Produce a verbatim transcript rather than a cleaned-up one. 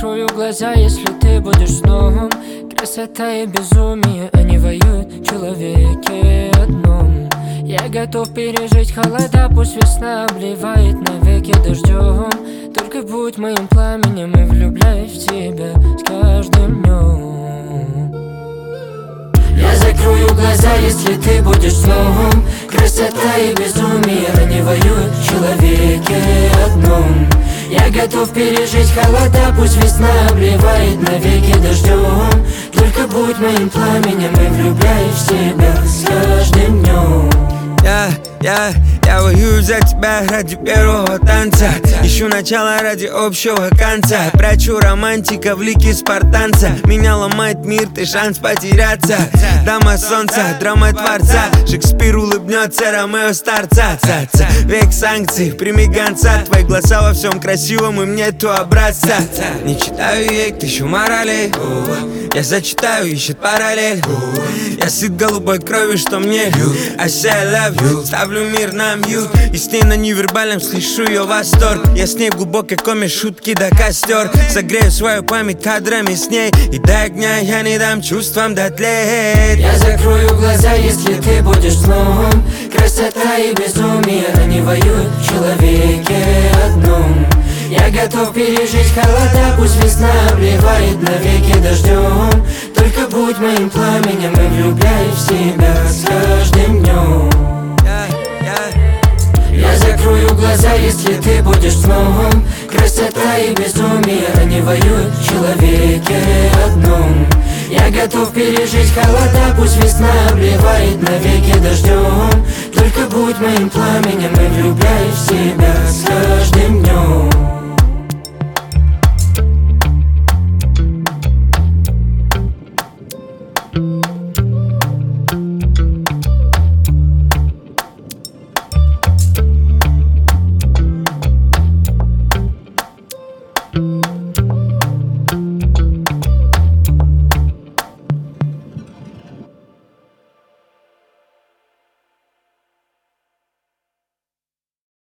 закрою глаза, если ты будешь снова. Красота и безумие, они воюют в человеке одном. Я готов пережить холода, пусть весна обливает навеки дождем. Только будь моим пламенем и влюбляюсь в тебя с каждым днем. Я закрою глаза, если ты будешь снова. Красота и безумие, они воюют в человеке одном. Я готов пережить холода, пусть весна обливает навеки дождем. Только будь моим пламенем и влюбляюсь в тебя с каждым днем. Я, я, я воюю за тебя ради первого танца. Ищу начало ради общего конца. Прячу романтика в лике спартанца. Меня ломает мир, ты шанс потеряться. Дама солнца, драма творца. Шекспир улыбнется, Ромео старца. Век санкций, прими гонца. Твои глаза во всем красивом, им нету образца. Не читаю ей тысячу моралей. Я зачитаю, ищет параллель. Я сыт голубой кровью, что мне I say I love you. Ставлю мир на мьют. И с ней на невербальном слышу ее восторг. Я с ней в глубокой коме, шутки до костер. Согрею свою память кадрами с ней. И до огня я не дам чувствам дотлеть. Я закрою глаза, если ты будешь снова. Красота и безумие, они воюют в человеке одном. Я готов пережить холода, пусть весна обливает навеки дождем. Только будь моим пламенем и влюбляюсь в себя с каждым днем. Я закрою глаза, если ты будешь снова. Красота и безумие, они воюют в человеке одном. Я готов пережить холода, пусть весна обливает навеки дождем. Только будь моим пламенем и влюбляюсь в себя с каждым днем. Thank you.